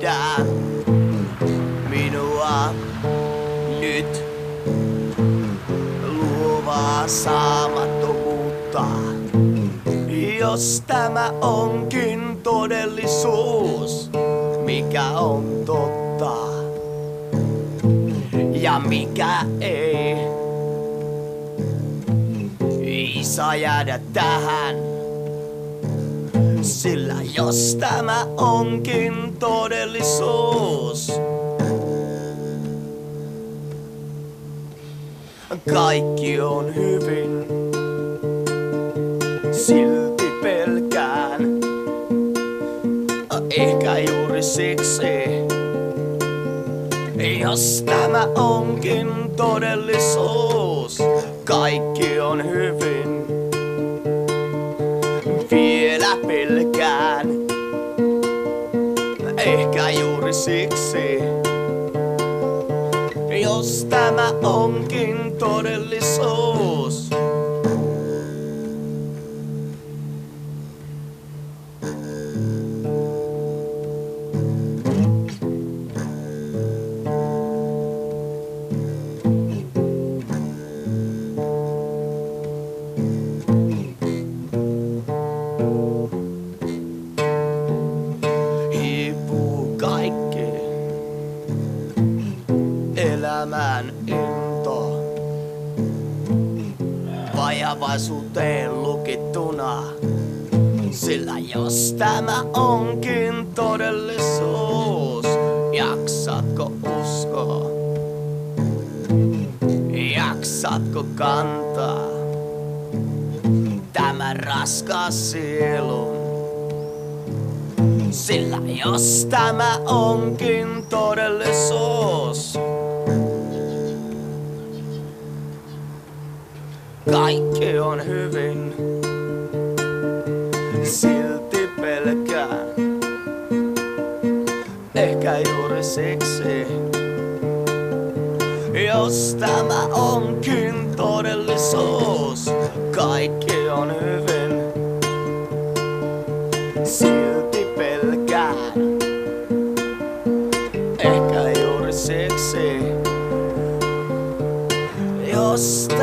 pidä minua nyt luovaa saamattomuutta. Jos tämä onkin todellisuus, mikä on totta ja mikä ei saa jäädä tähän. Sillä jos tämä onkin todellisuus, kaikki on hyvin. Silti pelkään, ehkä juuri siksi. Jos tämä onkin todellisuus, kaikki on hyvin. Vielä pelkään, ehkä juuri siksi. Jos tämä onkin todellisuus, elämän into vajavaisuuteen lukittuna. Sillä jos tämä onkin todellisuus, jaksatko uskoa? Jaksatko kantaa tämän raskas sielun? Sillä jos tämä onkin todellisuus, kaikki on hyvin. Silti pelkään, ehkä juuri siksi. Jos tämä onkin todellisuus, kaikki on hyvin. Silti pelkään, ehkä juuri siksi. Jos